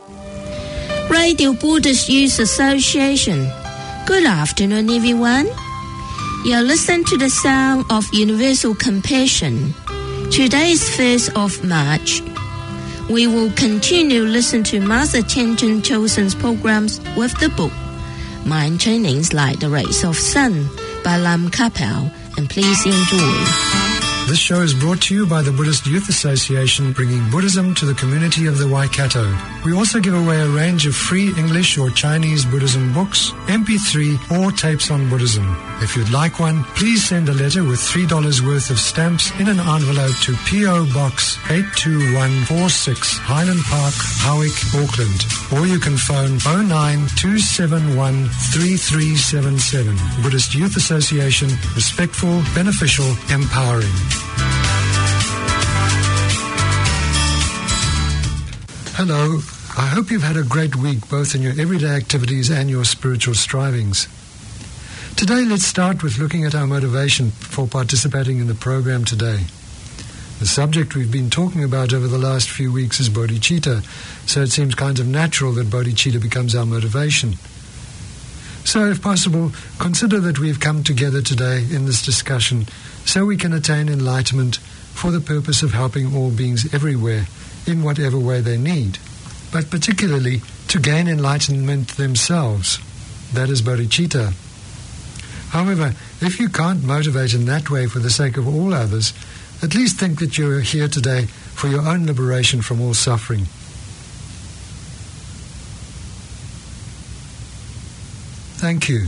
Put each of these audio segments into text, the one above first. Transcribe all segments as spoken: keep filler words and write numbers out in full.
Radio Buddhist Youth Association. Good afternoon, everyone. You're listening to the sound of universal compassion. Today is first of March. We will continue listen to Master Tenzin Chosen's programs with the book Mind Trainings Like the Rays of Sun by Lam Kapel, and please enjoy. This show is brought to you by the Buddhist Youth Association, bringing Buddhism to the community of the Waikato. We also give away a range of free English or Chinese Buddhism books, M P three, or tapes on Buddhism. If you'd like one, please send a letter with three dollars worth of stamps in an envelope to P O Box eight two one four six, Highland Park, Howick, Auckland. Or you can phone oh nine two seven one three three seven seven. Buddhist Youth Association, respectful, beneficial, empowering. Hello, I hope you've had a great week both in your everyday activities and your spiritual strivings. Today let's start with looking at our motivation for participating in the program today. The subject we've been talking about over the last few weeks is bodhicitta, so it seems kind of natural that bodhicitta becomes our motivation. So if possible, consider that we've come together today in this discussion so we can attain enlightenment for the purpose of helping all beings everywhere in whatever way they need, but particularly to gain enlightenment themselves. That is bodhicitta. However, if you can't motivate in that way for the sake of all others, at least think that you are here today for your own liberation from all suffering. Thank you.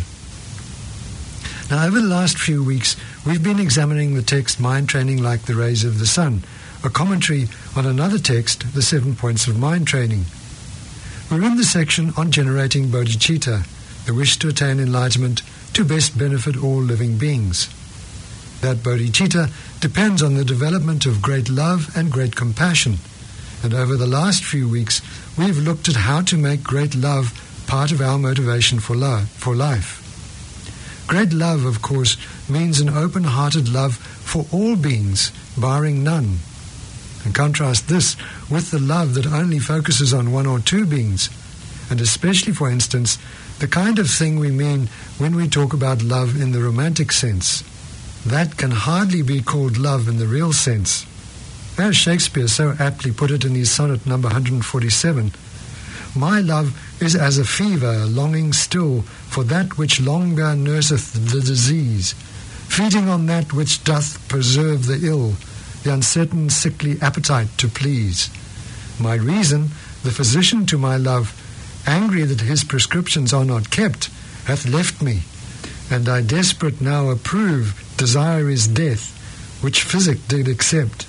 Now, over the last few weeks, we've been examining the text Mind Training Like the Rays of the Sun, a commentary on another text, The Seven Points of Mind Training. We're in the section on generating bodhicitta, the wish to attain enlightenment to best benefit all living beings. That bodhicitta depends on the development of great love and great compassion, and over the last few weeks, we've looked at how to make great love part of our motivation for, lo- for life. Great love, of course, means an open-hearted love for all beings, barring none. And contrast this with the love that only focuses on one or two beings, and especially, for instance, the kind of thing we mean when we talk about love in the romantic sense. That can hardly be called love in the real sense. As Shakespeare so aptly put it in his sonnet number one forty-seven, "My love is as a fever longing still for that which longer nurseth the disease, feeding on that which doth preserve the ill, the uncertain sickly appetite to please. My reason, the physician to my love, angry that his prescriptions are not kept, hath left me, and I desperate now approve, desire is death, which physic did accept.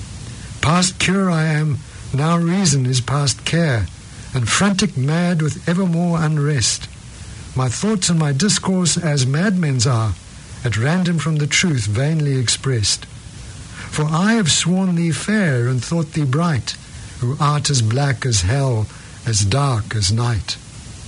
Past cure I am, now reason is past care, and frantic mad with evermore unrest. My thoughts and my discourse as madmen's are, at random from the truth vainly expressed. For I have sworn thee fair and thought thee bright, who art as black as hell, as dark as night."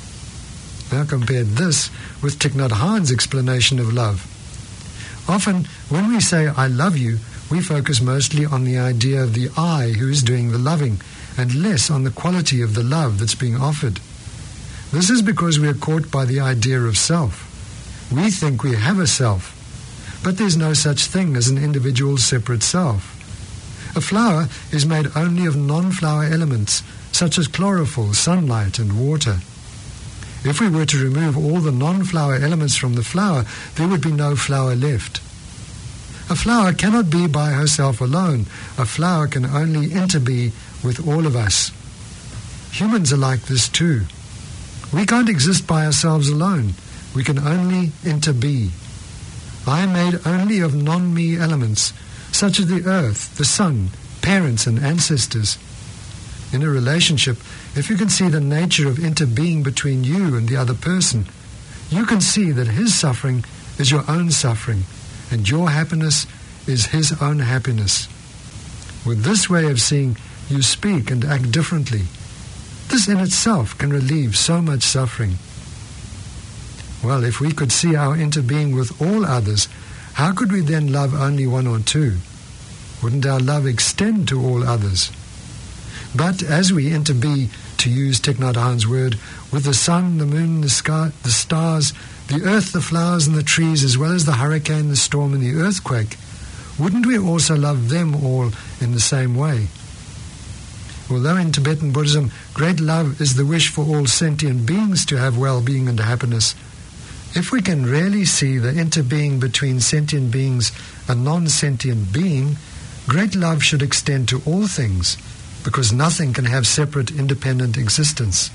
Now compare this with Thich Nhat Hanh's explanation of love. Often, when we say, "I love you," we focus mostly on the idea of the I who is doing the loving, and less on the quality of the love that's being offered. This is because we are caught by the idea of self. We think we have a self, but there's no such thing as an individual separate self. A flower is made only of non-flower elements, such as chlorophyll, sunlight, and water. If we were to remove all the non-flower elements from the flower, there would be no flower left. A flower cannot be by herself alone. A flower can only interbe with all of us. Humans are like this too. We can't exist by ourselves alone. We can only interbe. I am made only of non-me elements, such as the earth, the sun, parents and ancestors. In a relationship, if you can see the nature of interbeing between you and the other person, you can see that his suffering is your own suffering, and your happiness is his own happiness. With this way of seeing, you speak and act differently. This in itself can relieve so much suffering. Well, if we could see our interbeing with all others, how could we then love only one or two? Wouldn't our love extend to all others? But as we interbe, to use Thich Nhat Hanh's word, with the sun, the moon, the sky, the stars, the earth, the flowers and the trees, as well as the hurricane, the storm and the earthquake, wouldn't we also love them all in the same way? Although in Tibetan Buddhism, great love is the wish for all sentient beings to have well-being and happiness, if we can really see the interbeing between sentient beings and non-sentient being, great love should extend to all things, because nothing can have separate, independent existence.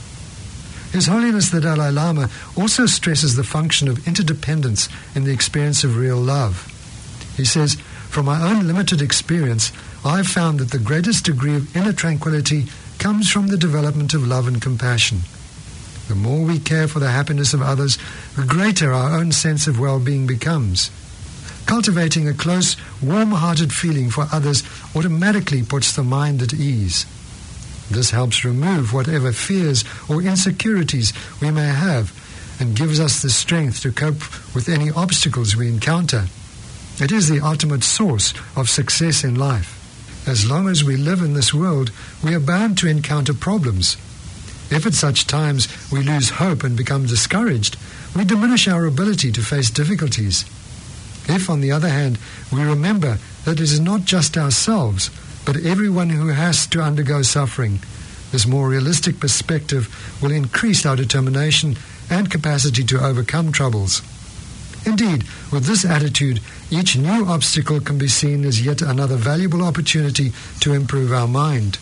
His Holiness the Dalai Lama also stresses the function of interdependence in the experience of real love. He says, "From my own limited experience, I've found that the greatest degree of inner tranquility comes from the development of love and compassion. The more we care for the happiness of others, the greater our own sense of well-being becomes. Cultivating a close, warm-hearted feeling for others automatically puts the mind at ease. This helps remove whatever fears or insecurities we may have and gives us the strength to cope with any obstacles we encounter. It is the ultimate source of success in life. As long as we live in this world, we are bound to encounter problems. If at such times we lose hope and become discouraged, we diminish our ability to face difficulties. If, on the other hand, we remember that it is not just ourselves, but everyone who has to undergo suffering, this more realistic perspective will increase our determination and capacity to overcome troubles. Indeed, with this attitude, each new obstacle can be seen as yet another valuable opportunity to improve our mind.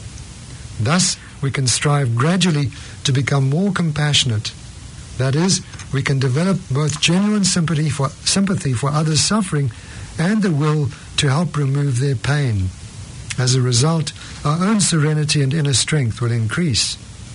Thus, we can strive gradually to become more compassionate. That is, we can develop both genuine sympathy for, sympathy for others' suffering and the will to help remove their pain. As a result, our own serenity and inner strength will increase.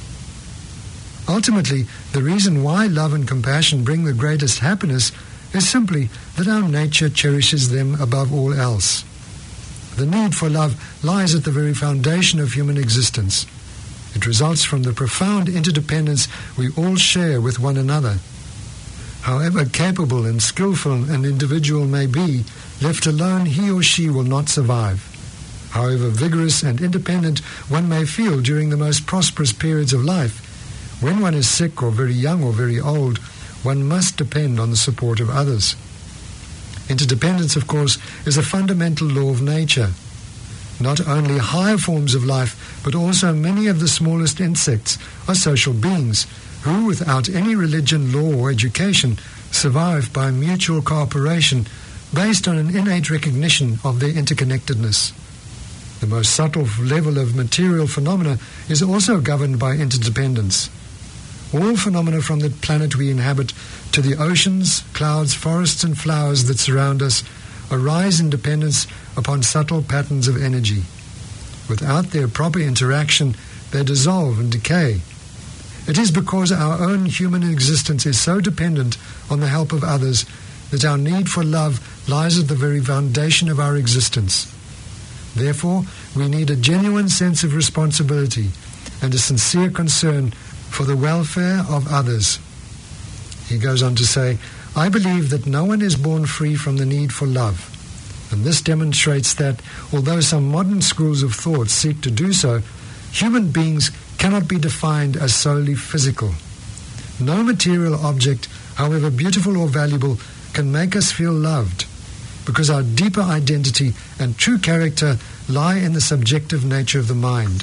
Ultimately, the reason why love and compassion bring the greatest happiness is simply that our nature cherishes them above all else. The need for love lies at the very foundation of human existence. It results from the profound interdependence we all share with one another. However capable and skillful an individual may be, left alone he or she will not survive. However vigorous and independent one may feel during the most prosperous periods of life, when one is sick or very young or very old, one must depend on the support of others. Interdependence, of course, is a fundamental law of nature. Not only higher forms of life, but also many of the smallest insects are social beings who, without any religion, law, or education, survive by mutual cooperation based on an innate recognition of their interconnectedness. The most subtle level of material phenomena is also governed by interdependence. All phenomena from the planet we inhabit to the oceans, clouds, forests and flowers that surround us arise in dependence upon subtle patterns of energy. Without their proper interaction, they dissolve and decay. It is because our own human existence is so dependent on the help of others that our need for love lies at the very foundation of our existence. Therefore, we need a genuine sense of responsibility and a sincere concern for the welfare of others. He goes on to say, I believe that no one is born free from the need for love, and this demonstrates that, although some modern schools of thought seek to do so, human beings cannot be defined as solely physical. No material object, however beautiful or valuable, can make us feel loved, because our deeper identity and true character lie in the subjective nature of the mind.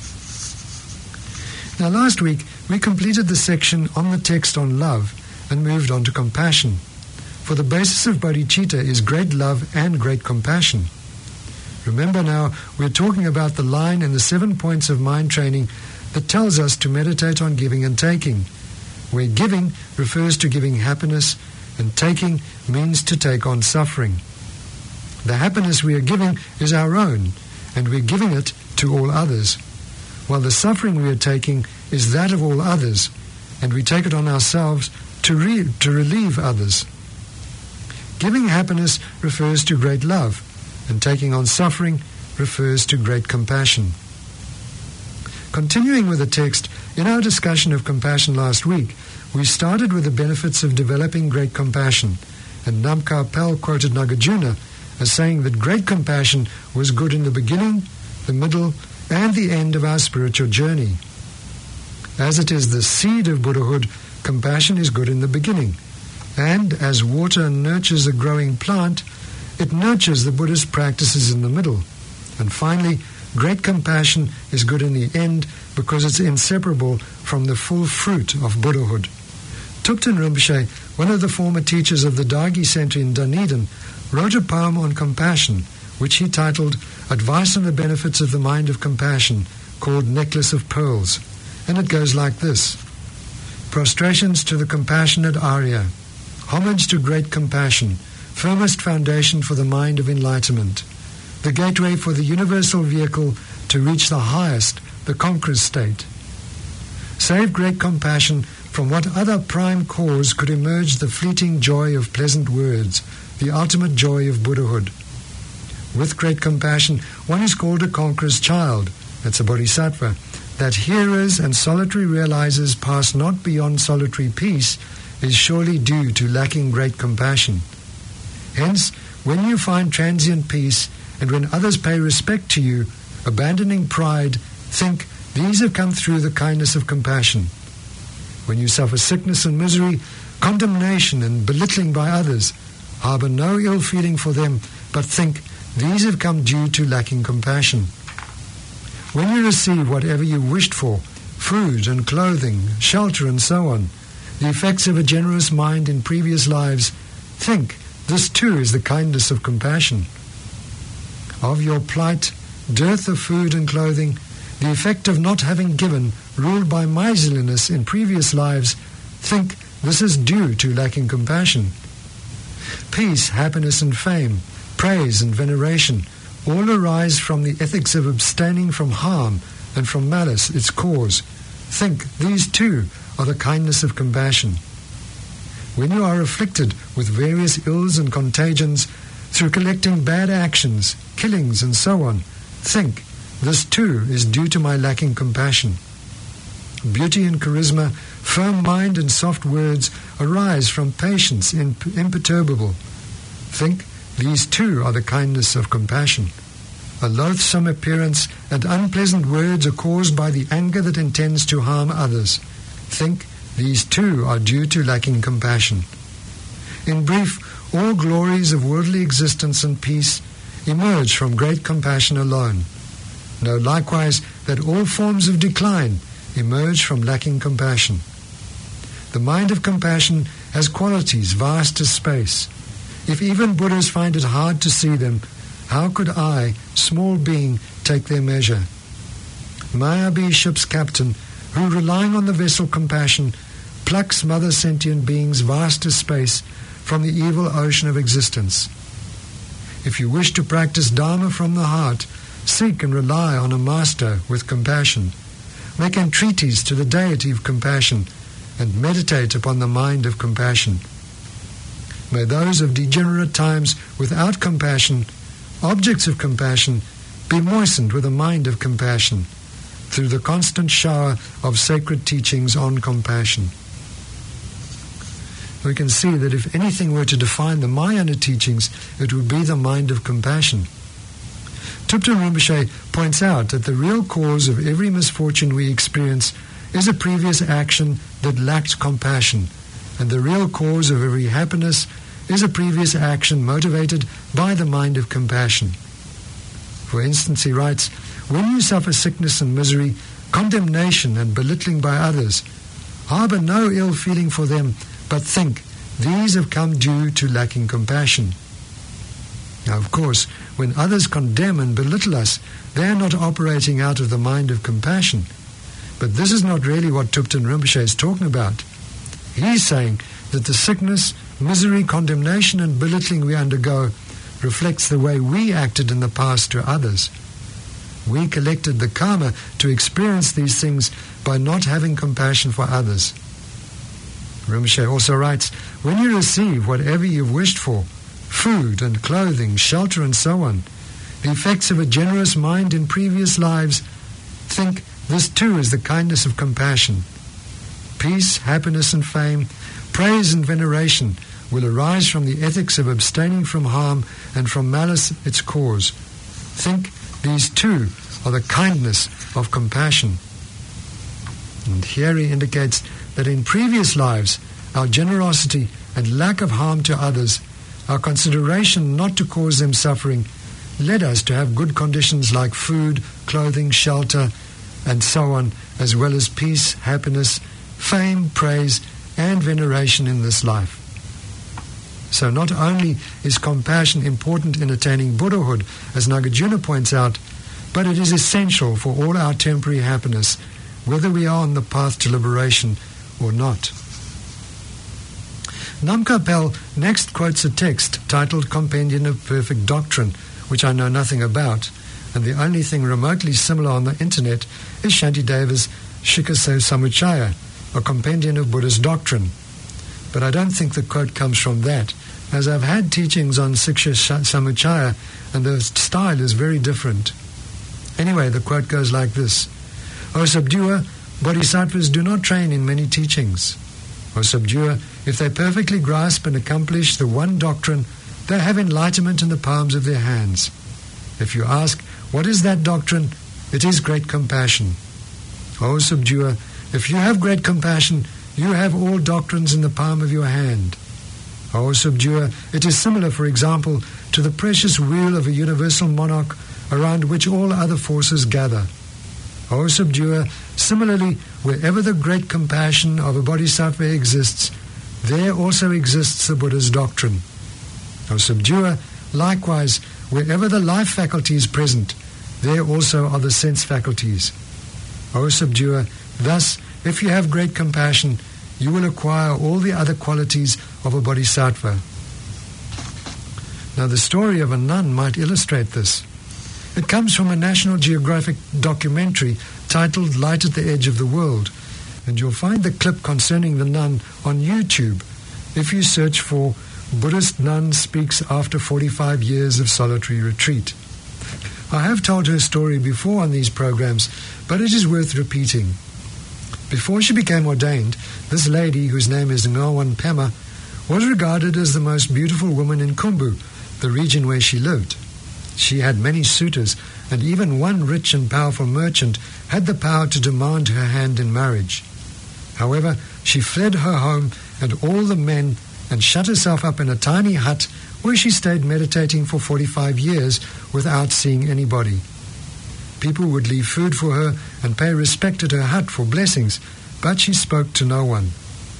Now, last week we completed the section on the text on love and moved on to compassion. For the basis of bodhicitta is great love and great compassion. Remember now, we're talking about the line in the seven points of mind training that tells us to meditate on giving and taking, where giving refers to giving happiness and taking means to take on suffering. The happiness we are giving is our own, and we're giving it to all others, while the suffering we are taking is that of all others, and we take it on ourselves to, re- to relieve others. Giving happiness refers to great love, and taking on suffering refers to great compassion. Continuing with the text, in our discussion of compassion last week, we started with the benefits of developing great compassion, and Namkar Pel quoted Nagarjuna as saying that great compassion was good in the beginning, the middle, and the end of our spiritual journey. As it is the seed of Buddhahood, compassion is good in the beginning. And as water nurtures a growing plant, it nurtures the Buddhist practices in the middle. And finally, great compassion is good in the end because it's inseparable from the full fruit of Buddhahood. Thupten Rinpoche, one of the former teachers of the Dagi Center in Dunedin, wrote a poem on compassion, which he titled Advice on the Benefits of the Mind of Compassion, called Necklace of Pearls. And it goes like this. Prostrations to the compassionate Arya. Homage to great compassion, firmest foundation for the mind of enlightenment. The gateway for the universal vehicle to reach the highest, the conqueror's state. Save great compassion from what other prime cause could emerge the fleeting joy of pleasant words, the ultimate joy of Buddhahood. With great compassion, one is called a conqueror's child, that's a bodhisattva, that hearers and solitary realizers pass not beyond solitary peace is surely due to lacking great compassion. Hence, when you find transient peace, and when others pay respect to you, abandoning pride, think, these have come through the kindness of compassion. When you suffer sickness and misery, condemnation and belittling by others, harbor no ill feeling for them, but think, these have come due to lacking compassion. When you receive whatever you wished for, food and clothing, shelter and so on, the effects of a generous mind in previous lives, think, this too is the kindness of compassion. Of your plight, dearth of food and clothing, the effect of not having given, ruled by miserliness in previous lives, think this is due to lacking compassion. Peace, happiness and fame, praise and veneration, all arise from the ethics of abstaining from harm and from malice, its cause. Think these too are the kindness of compassion. When you are afflicted with various ills and contagions through collecting bad actions, killings and so on, think, this too is due to my lacking compassion. Beauty and charisma, firm mind and soft words arise from patience imp- imperturbable. Think, these too are the kindness of compassion. A loathsome appearance and unpleasant words are caused by the anger that intends to harm others. Think, these too are due to lacking compassion. In brief, all glories of worldly existence and peace emerge from great compassion alone. Know likewise that all forms of decline emerge from lacking compassion. The mind of compassion has qualities vast as space. If even Buddhas find it hard to see them, how could I, small being, take their measure? May I be ship's captain, who, relying on the vessel compassion, plucks mother sentient beings vast as space from the evil ocean of existence. If you wish to practice Dharma from the heart, seek and rely on a master with compassion. Make entreaties to the deity of compassion, and meditate upon the mind of compassion. May those of degenerate times without compassion, objects of compassion, be moistened with a mind of compassion through the constant shower of sacred teachings on compassion. We can see that if anything were to define the Mahayana teachings, it would be the mind of compassion. Thupten Rinpoche points out that the real cause of every misfortune we experience is a previous action that lacked compassion, and the real cause of every happiness is a previous action motivated by the mind of compassion. For instance, he writes, when you suffer sickness and misery, condemnation and belittling by others, harbor no ill feeling for them, but think, these have come due to lacking compassion. Now, of course, when others condemn and belittle us, they are not operating out of the mind of compassion. But this is not really what Thupten Rinpoche is talking about. He's saying that the sickness, misery, condemnation and belittling we undergo reflects the way we acted in the past to others. We collected the karma to experience these things by not having compassion for others. Rinpoche also writes, when you receive whatever you've wished for, food and clothing, shelter and so on, the effects of a generous mind in previous lives, think this too is the kindness of compassion. Peace, happiness and fame, praise and veneration will arise from the ethics of abstaining from harm and from malice its cause. Think these too are the kindness of compassion. And here he indicates that in previous lives, our generosity and lack of harm to others, our consideration not to cause them suffering, led us to have good conditions like food, clothing, shelter, and so on, as well as peace, happiness, fame, praise, and veneration in this life. So not only is compassion important in attaining Buddhahood, as Nagarjuna points out, but it is essential for all our temporary happiness, whether we are on the path to liberation or not. Namkapel next quotes a text titled Compendium of Perfect Doctrine, which I know nothing about, and the only thing remotely similar on the internet is Shantideva's Shikasa Samuchaya, a compendium of Buddha's doctrine. But I don't think the quote comes from that, as I've had teachings on Siksha Samuchaya, and the style is very different. Anyway, the quote goes like this: O subduer, bodhisattvas do not train in many teachings. O subduer, if they perfectly grasp and accomplish the one doctrine, they have enlightenment in the palms of their hands. If you ask, what is that doctrine? It is great compassion. O subduer, if you have great compassion, you have all doctrines in the palm of your hand. O subduer, it is similar, for example, to the precious wheel of a universal monarch around which all other forces gather. O subduer, similarly, wherever the great compassion of a bodhisattva exists, there also exists the Buddha's doctrine. O subduer, likewise, wherever the life faculty is present, there also are the sense faculties. O subduer, thus, if you have great compassion, you will acquire all the other qualities of a bodhisattva. Now, the story of a nun might illustrate this. It comes from a National Geographic documentary titled Light at the Edge of the World, and you'll find the clip concerning the nun on YouTube if you search for Buddhist Nun Speaks After forty-five Years of Solitary Retreat. I have told her story before on these programs, but it is worth repeating. Before she became ordained, this lady, whose name is Ngawan Pema, was regarded as the most beautiful woman in Khumbu, the region where she lived. She had many suitors, and even one rich and powerful merchant had the power to demand her hand in marriage. However, she fled her home and all the men and shut herself up in a tiny hut where she stayed meditating for forty-five years without seeing anybody. People would leave food for her and pay respect at her hut for blessings, but she spoke to no one.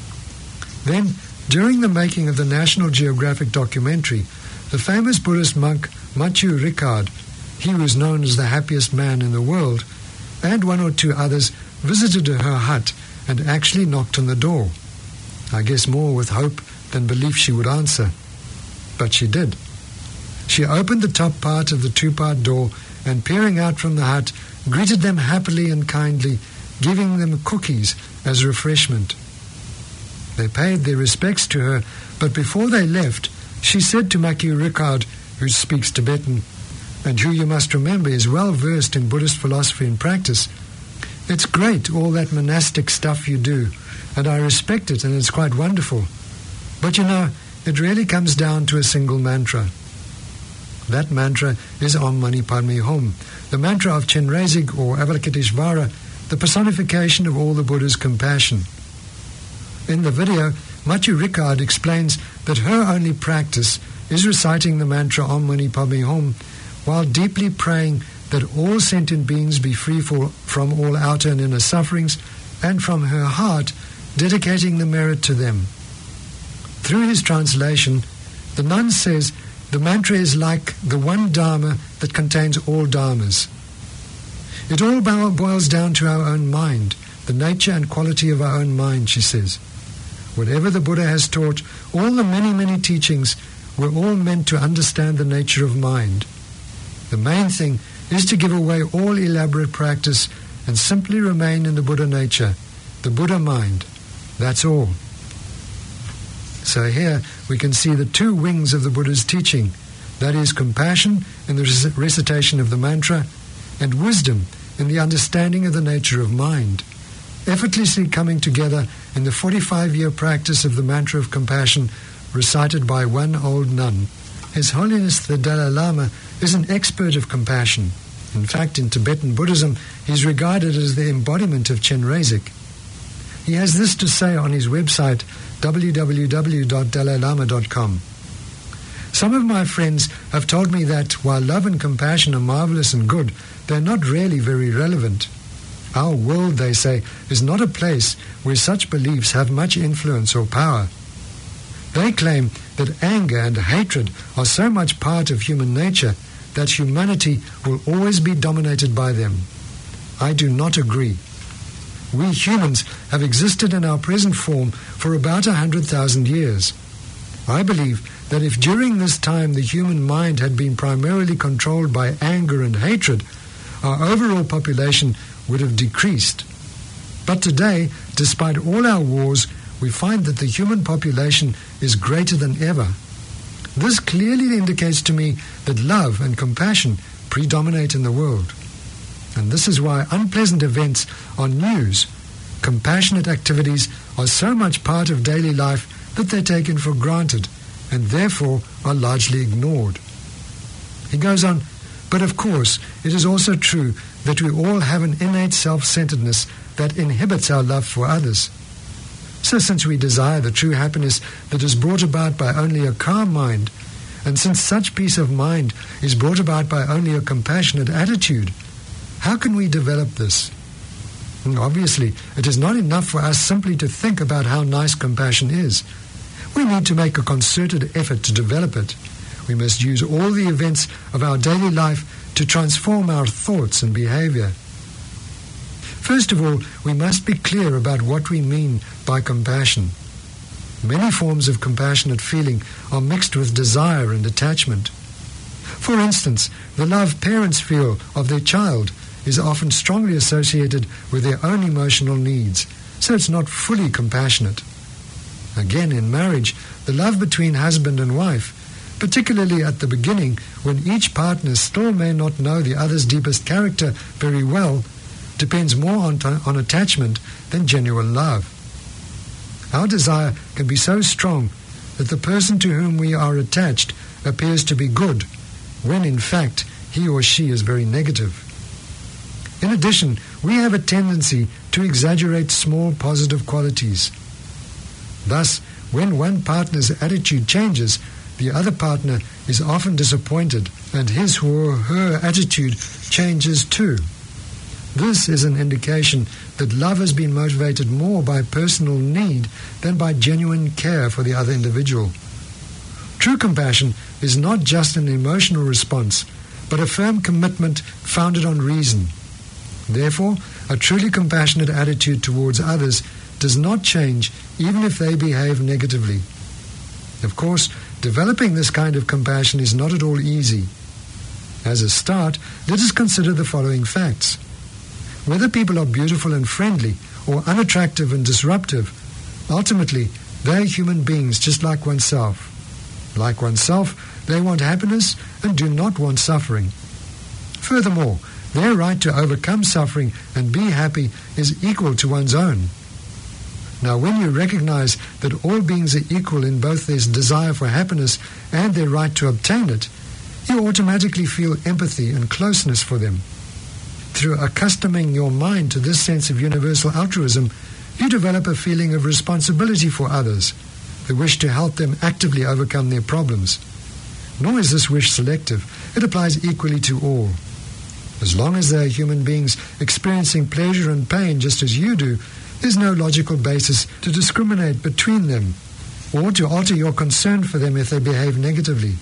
Then, during the making of the National Geographic documentary, the famous Buddhist monk Matthieu Ricard, he who is known as the happiest man in the world, and one or two others visited her hut and actually knocked on the door. I guess more with hope than belief she would answer. But she did. She opened the top part of the two-part door and, peering out from the hut, greeted them happily and kindly, giving them cookies as refreshment. They paid their respects to her, but before they left, she said to Matthieu Ricard, who speaks Tibetan, and who, you must remember, is well versed in Buddhist philosophy and practice, "It's great, all that monastic stuff you do, and I respect it, and it's quite wonderful. But you know, it really comes down to a single mantra. That mantra is Om Mani Padme Hum, the mantra of Chenrezig or Avalokiteshvara, the personification of all the Buddha's compassion." In the video, Matthieu Ricard explains that her only practice is reciting the mantra Om Mani Padme Hum while deeply praying that all sentient beings be free for, from all outer and inner sufferings, and from her heart dedicating the merit to them. Through his translation, the nun says the mantra is like the one Dharma that contains all Dharmas. It all boils down to our own mind, the nature and quality of our own mind, she says. Whatever the Buddha has taught, all the many, many teachings were all meant to understand the nature of mind. The main thing is to give away all elaborate practice and simply remain in the Buddha nature, the Buddha mind. That's all. So here we can see the two wings of the Buddha's teaching, that is, compassion in the recitation of the mantra, and wisdom in the understanding of the nature of mind, effortlessly coming together in the forty-five-year practice of the mantra of compassion recited by one old nun. His Holiness the Dalai Lama is an expert of compassion. In fact, in Tibetan Buddhism, he is regarded as the embodiment of Chenrezig. He has this to say on his website, w w w dot dalai lama dot com. Some of my friends have told me that while love and compassion are marvelous and good, they're not really very relevant. Our world, they say, is not a place where such beliefs have much influence or power. They claim that anger and hatred are so much part of human nature that humanity will always be dominated by them. I do not agree. We humans have existed in our present form for about a hundred thousand years. I believe that if during this time the human mind had been primarily controlled by anger and hatred, our overall population would have decreased. But today, despite all our wars, we find that the human population is greater than ever. This clearly indicates to me that love and compassion predominate in the world. And this is why unpleasant events are news. Compassionate activities are so much part of daily life that they're taken for granted and therefore are largely ignored. He goes on, but of course it is also true that we all have an innate self-centeredness that inhibits our love for others. So since we desire the true happiness that is brought about by only a calm mind, and since such peace of mind is brought about by only a compassionate attitude, how can we develop this? Obviously, it is not enough for us simply to think about how nice compassion is. We need to make a concerted effort to develop it. We must use all the events of our daily life to transform our thoughts and behavior. First of all, we must be clear about what we mean by compassion. Many forms of compassionate feeling are mixed with desire and attachment. For instance, the love parents feel of their child is often strongly associated with their own emotional needs, so it's not fully compassionate. Again, in marriage, the love between husband and wife, particularly at the beginning when each partner still may not know the other's deepest character very well, depends more on, t- on attachment than genuine love. Our desire can be so strong that the person to whom we are attached appears to be good, when in fact he or she is very negative. In addition, we have a tendency to exaggerate small positive qualities. Thus, when one partner's attitude changes, the other partner is often disappointed and his or her attitude changes too. This is an indication that love has been motivated more by personal need than by genuine care for the other individual. True compassion is not just an emotional response, but a firm commitment founded on reason. Therefore, a truly compassionate attitude towards others does not change even if they behave negatively. Of course, developing this kind of compassion is not at all easy. As a start, let us consider the following facts. Whether people are beautiful and friendly or unattractive and disruptive, ultimately they are human beings just like oneself. Like oneself, they want happiness and do not want suffering. Furthermore, their right to overcome suffering and be happy is equal to one's own. Now, when you recognize that all beings are equal in both their desire for happiness and their right to obtain it, you automatically feel empathy and closeness for them. Through accustoming your mind to this sense of universal altruism, you develop a feeling of responsibility for others, the wish to help them actively overcome their problems. Nor is this wish selective. It applies equally to all. As long as they are human beings experiencing pleasure and pain just as you do, there's no logical basis to discriminate between them or to alter your concern for them if they behave negatively.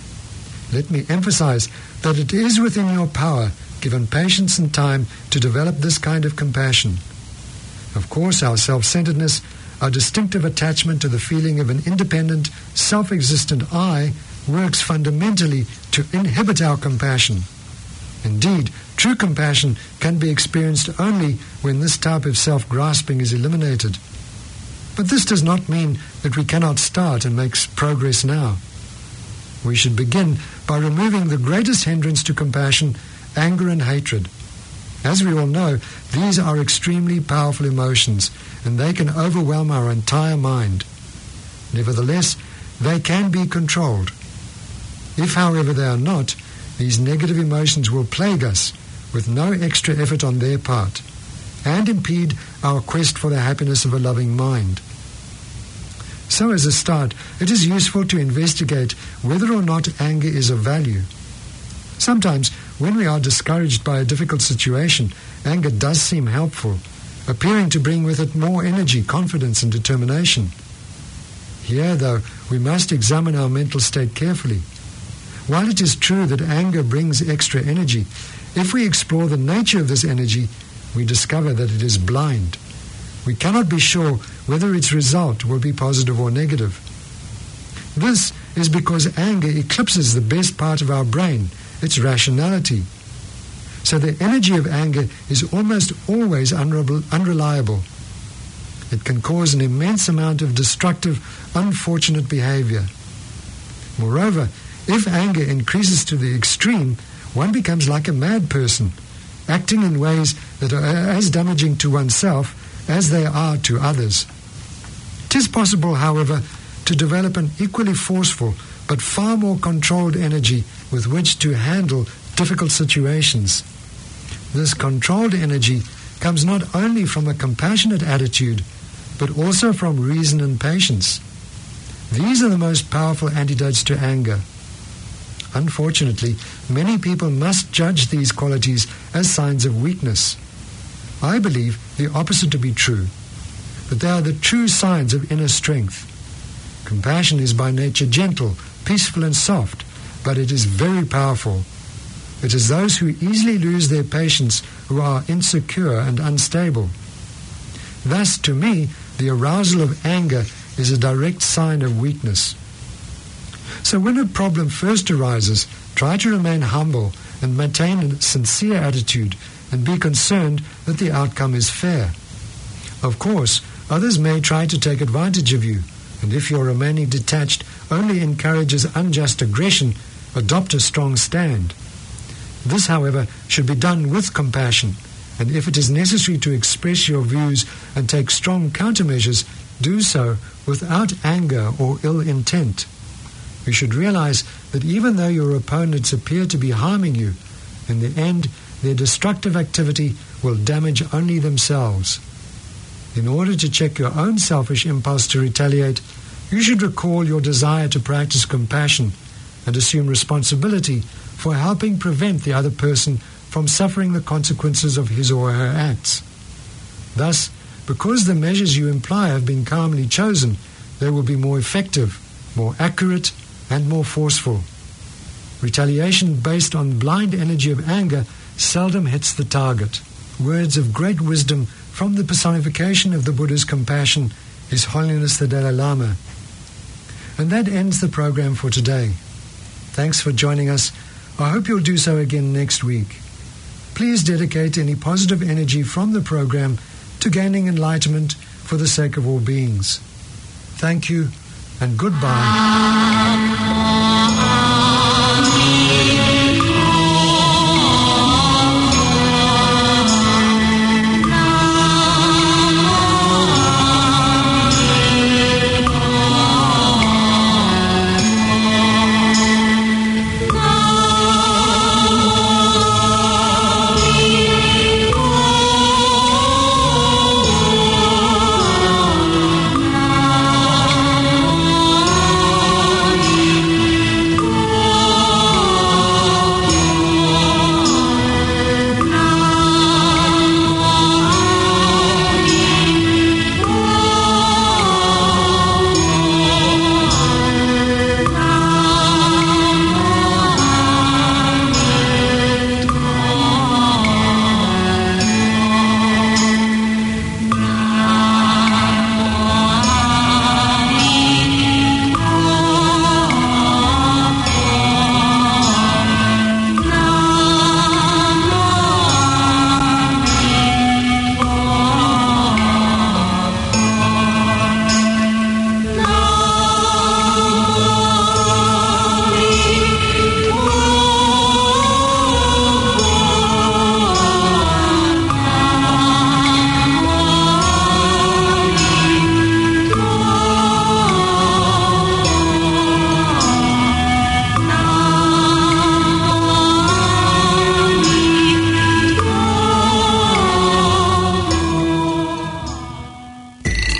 Let me emphasize that it is within your power, given patience and time, to develop this kind of compassion. Of course, our self-centeredness, our distinctive attachment to the feeling of an independent, self-existent I, works fundamentally to inhibit our compassion. Indeed, true compassion can be experienced only when this type of self-grasping is eliminated. But this does not mean that we cannot start and make progress now. We should begin by removing the greatest hindrance to compassion, anger and hatred. As we all know, these are extremely powerful emotions, and they can overwhelm our entire mind. Nevertheless, they can be controlled. If, however, they are not, these negative emotions will plague us with no extra effort on their part and impede our quest for the happiness of a loving mind. So as a start, it is useful to investigate whether or not anger is of value. Sometimes, when we are discouraged by a difficult situation, anger does seem helpful, appearing to bring with it more energy, confidence, and determination. Here, though, we must examine our mental state carefully. While it is true that anger brings extra energy, if we explore the nature of this energy, we discover that it is blind. We cannot be sure whether its result will be positive or negative. This is because anger eclipses the best part of our brain, its rationality. So the energy of anger is almost always unreliable. It can cause an immense amount of destructive, unfortunate behavior. Moreover, if anger increases to the extreme, one becomes like a mad person, acting in ways that are as damaging to oneself as they are to others. It is possible, however, to develop an equally forceful but far more controlled energy with which to handle difficult situations. This controlled energy comes not only from a compassionate attitude, but also from reason and patience. These are the most powerful antidotes to anger. Unfortunately, many people must judge these qualities as signs of weakness. I believe the opposite to be true, that they are the true signs of inner strength. Compassion is by nature gentle, peaceful and soft, but it is very powerful. It is those who easily lose their patience who are insecure and unstable. Thus, to me, the arousal of anger is a direct sign of weakness. So when a problem first arises, try to remain humble and maintain a sincere attitude and be concerned that the outcome is fair. Of course, others may try to take advantage of you, and if your remaining detached only encourages unjust aggression, adopt a strong stand. This, however, should be done with compassion, and if it is necessary to express your views and take strong countermeasures, do so without anger or ill intent. You should realize that even though your opponents appear to be harming you, in the end, their destructive activity will damage only themselves. In order to check your own selfish impulse to retaliate, you should recall your desire to practice compassion and assume responsibility for helping prevent the other person from suffering the consequences of his or her acts. Thus, because the measures you imply have been calmly chosen, they will be more effective, more accurate, and more forceful. Retaliation based on blind energy of anger seldom hits the target. Words of great wisdom from the personification of the Buddha's compassion, His Holiness the Dalai Lama. And that ends the program for today. Thanks for joining us. I hope you'll do so again next week. Please dedicate any positive energy from the program to gaining enlightenment for the sake of all beings. Thank you and goodbye.